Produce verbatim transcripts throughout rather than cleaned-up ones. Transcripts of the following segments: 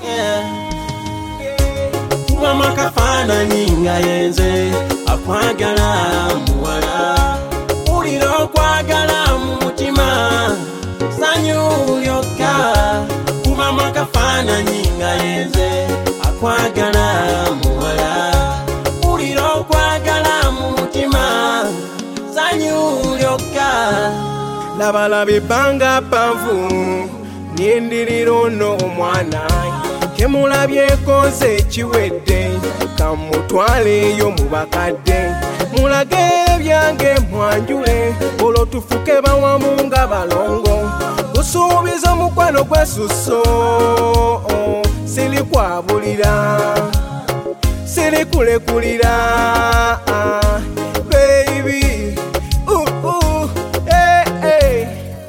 Kuba makafana nyinga yenze akwagala muwala uliro kwagala mutima sanyu lyoka. Kuba makafana nyinga yenze akwagala muwala uliro kwagala mutima sanyu lyoka. Labalabi banga pavu nindiriro no omwana kemulabye koze chiwedde kamutwale yo mubakadde mulage byange mwanjule olo tufuke bawamu nga balongo kusuubiza mukwano gwesuso sili kwabulira sili kulekulira baby uh, uh, hey, hey.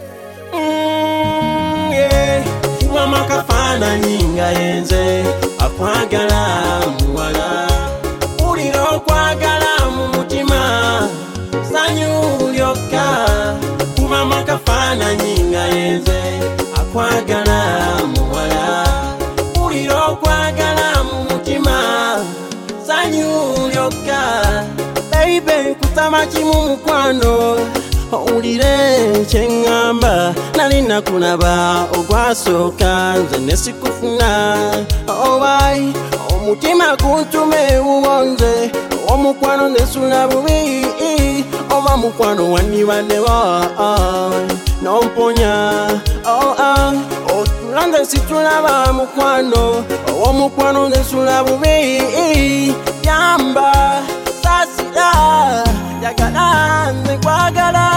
Mm, yeah. Kuba makafana nyinga yenze akwagala muwala uliro kwagala mutima sanyu lyoka. Kuba makafana nyinga yenze akwagala muwala uliro kwagala mutima sanyu lyoka. Baby kutama chimu mukwano ulire chengamba nalina kunaba ogwasoka nze nesikufuna obai omutima kuntume uwonze omukwano nesula bubi oba mukwano wanibanewa nomponya otulande situlaba mukwano omukwano nesula bubi yamba sasira yagala nkwagala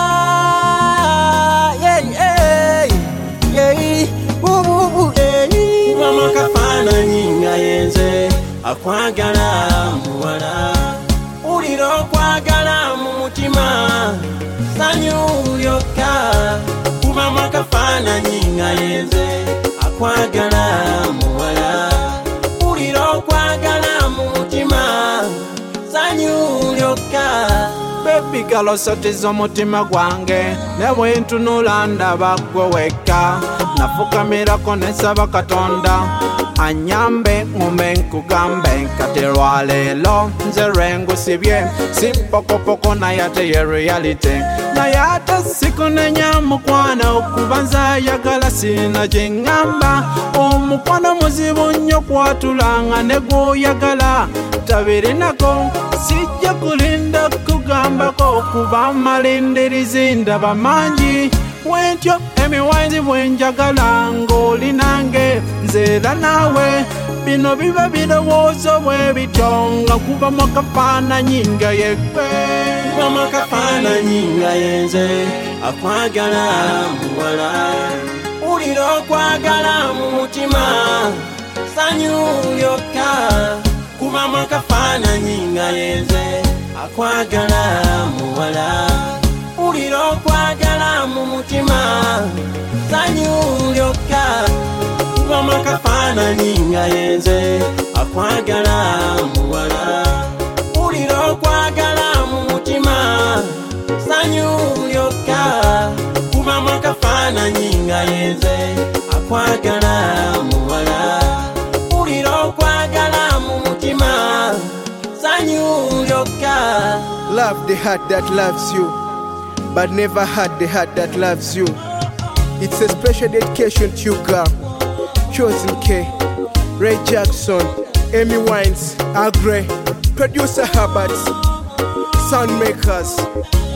yeah yeah yeah bubu eh. Kuba makafana nyinga yenze akwagala muwala uliro kwagala mutima sanyu lyoka. Kuba makafana nyinga yenze akwagala muwala uliro kwagala mutima sanyu lyoka. Baby galo sotiza omutima gwange nebwe ntunula ndaba gwe wekka nafukamirako nesaba Katonda anyambe ngume nkugambe kati lwaleero nze lwengusibye si pokopoko naye ate ye reality naye ate sikunenya mukwano okuba nze ayagala sina gyengamba omukwano muzibu nnyo kwatulanga ne gw'oyagala tabirinako sijja kulinda kugambako kuba malindirizi ndaba mangi wentyo emiwanzi bwenjagala ng'oli nange nzeera naawe bino biba birowoozo bwe bityo nga kuba makafaananyi nga yekwe. Kuba makafaananyi nga yenze akwagala muwala uliro kwagala mutima sanyu lyoka. Kuba makafaananyi nga yenze akwagala muwala uliro kwagala mutima sanyu lyoka. Kuba makafaananyi nga yenze akwagala muwala uliro kwagala mutima sanyu lyoka. Kuba makafaananyi nga yenze akwagala muwala uliro kwagala mutima sanyu lyoka. Love the heart that loves you, but never had the heart that loves you. It's a special dedication to you, girl. Chosen K, Ray Jackson, Amy Wines, Agre, Producer Herbert, Soundmakers.